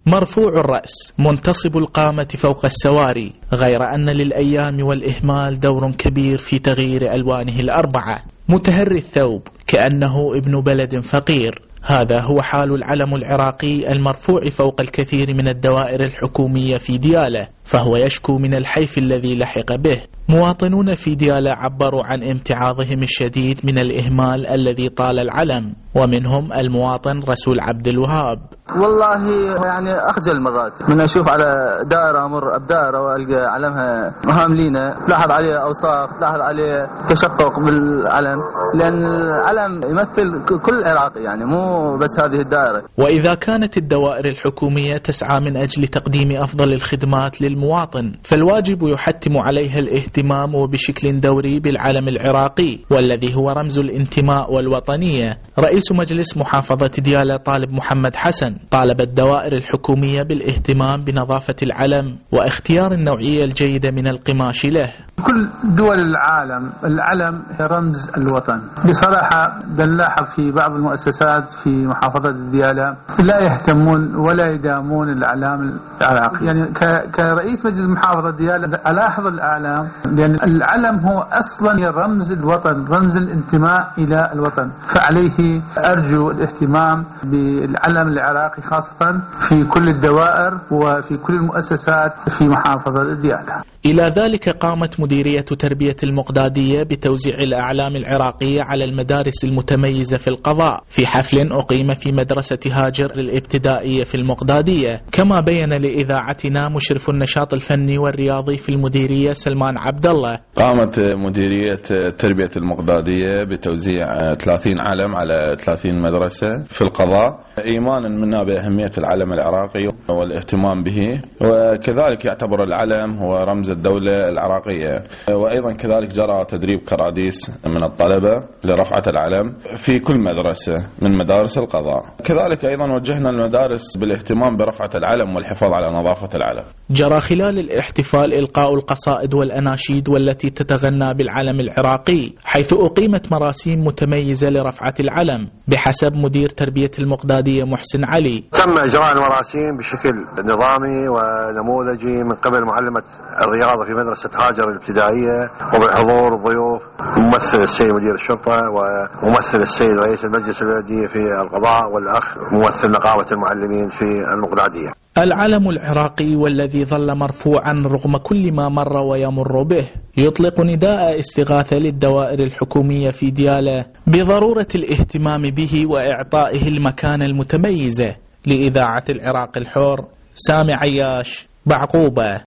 مرفوع الرأس منتصب القامة فوق السواري، غير أن للأيام والإهمال دور كبير في تغيير ألوانه الأربعة. متهري الثوب كأنه ابن بلد فقير. هذا هو حال العلم العراقي المرفوع فوق الكثير من الدوائر الحكومية في ديالى، فهو يشكو من الحيف الذي لحق به. مواطنون في ديالى عبروا عن امتعاضهم الشديد من الإهمال الذي طال العلم، ومنهم المواطن رسول عبد الوهاب. والله يعني أخجل مرات من أشوف على دائرة أمر بدائرة وألقى علمها هاملينة، تلاحظ عليه أوساخ، تلاحظ عليه تشقق بالعلم، لأن العلم يمثل كل العراق يعني مو بس هذه الدائرة. وإذا كانت الدوائر الحكومية تسعى من أجل تقديم أفضل الخدمات للمواطن، فالواجب يحتم عليها الاهتمام وبشكل دوري بالعلم العراقي، والذي هو رمز الانتماء والوطنية. رئيس مجلس محافظة ديالى طالب محمد حسن طالب الدوائر الحكومية بالاهتمام بنظافة العلم واختيار النوعية الجيدة من القماش له. كل دول العالم العلم رمز الوطن. بصراحة نلاحظ في بعض المؤسسات في محافظة ديالى لا يهتمون ولا يدامون الأعلام العراقي. يعني كرئيس مجلس محافظة ديالى ألاحظ الأعلام، لأن العلم هو أصلا رمز الوطن، رمز الانتماء إلى الوطن، فعليه أرجو الاهتمام بالعلم العراقي خاصة في كل الدوائر وفي كل المؤسسات في محافظة ديالى. إلى ذلك قامت مديرية تربية المقدادية بتوزيع الأعلام العراقية على المدارس المتميزة في القضاء في حفل أقيم في مدرسة هاجر الابتدائية في المقدادية، كما بين لإذاعتنا مشرف النشاط الفني والرياضي في المديرية سلمان عبد الله. قامت مديرية تربية المقدادية بتوزيع 30 علم على 30 مدرسة في القضاء، إيمانا منا بأهمية العلم العراقي والاهتمام به، وكذلك يعتبر العلم هو رمز الدولة العراقية. وأيضا كذلك جرى تدريب كراديس من الطلبة لرفعة العلم في كل مدرسة من مدارس القضاء. كذلك أيضا وجهنا المدارس بالاهتمام برفعة العلم والحفاظ على نظافة العلم. جرى خلال الاحتفال إلقاء القصائد والأناشيد والتي تتغنى بالعلم العراقي، حيث أقيمت مراسيم متميزة لرفعة العلم بحسب مدير تربية المقدادية محسن علي. تم إجراء المراسيم بشكل نظامي ونموذجي من قبل معلمة الرياضة في مدرسة هاجر الابتدائية، وبحضور الضيوف ممثل السيد مدير الشرطة وممثل السيد رئيس المجلس البلدي في القضاء، والأخ ممثل نقابة المعلمين في المقدادية. العلم العراقي والذي ظل مرفوعا رغم كل ما مر ويمر به يطلق نداء استغاثة للدوائر الحكومية في ديالى بضرورة الاهتمام به وإعطائه المكانة المتميزة. لإذاعة العراق الحر، سامي عياش، بعقوبة.